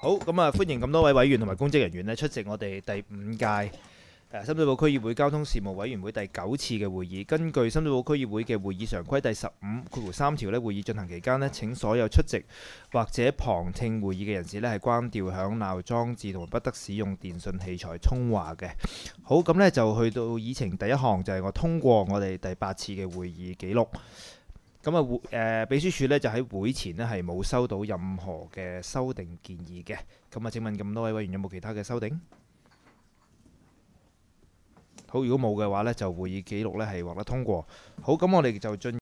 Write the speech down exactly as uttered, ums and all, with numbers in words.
好，咁啊，歡迎咁多位委員同埋公職人員咧出席我哋第五屆誒深水埗區議會交通事務委員會第九次嘅會議。根據深水埗區議會嘅會議常規第十五括弧三條咧，會議進行期間咧，請所有出席或者旁聽會議嘅人士咧係關掉響鬧裝置同埋不得使用電訊器材通話嘅。好，咁呢就去到議程第一項，就係我通過我哋第八次嘅會議記錄。咁啊，會誒秘書處咧就喺會前咧係冇收到任何嘅修訂建議嘅。咁啊，請問咁多位委員有冇其他嘅修訂？好，如果冇嘅話呢，就會議記錄咧係獲得通過。好，咁我哋就進